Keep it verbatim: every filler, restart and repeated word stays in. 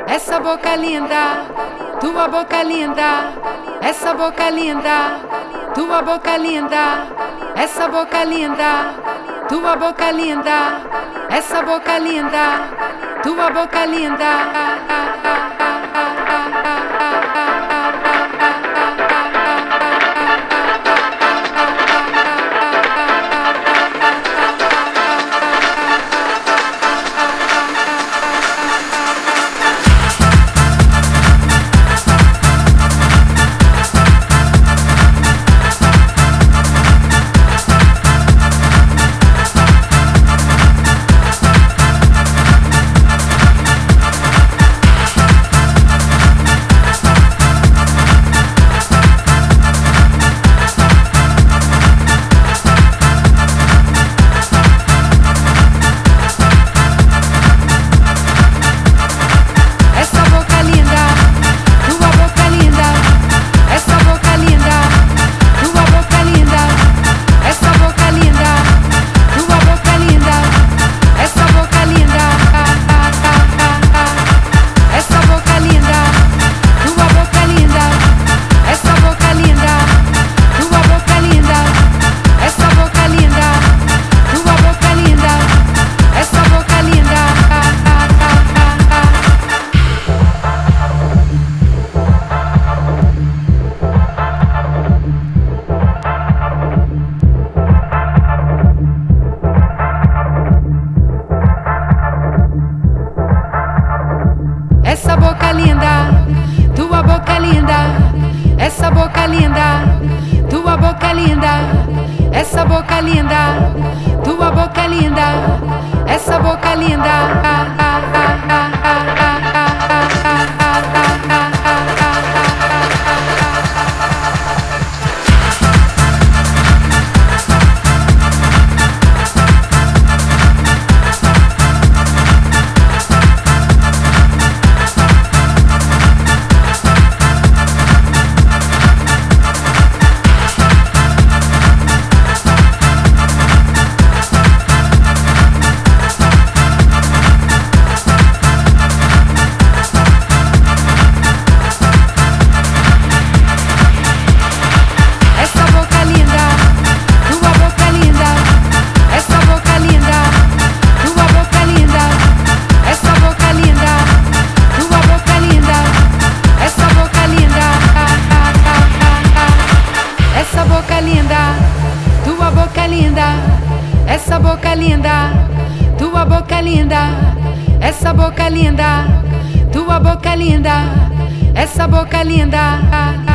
essa boca linda, tua boca linda, essa boca linda, tua boca linda, essa boca linda, tua boca linda, essa boca linda, tua boca linda. Essa boca linda, tua boca linda, essa boca linda, tua boca linda, essa boca linda, tua boca linda, essa boca linda. Essa boca linda, tua boca linda, essa boca linda, tua boca linda, essa boca linda, tua boca linda, essa boca linda.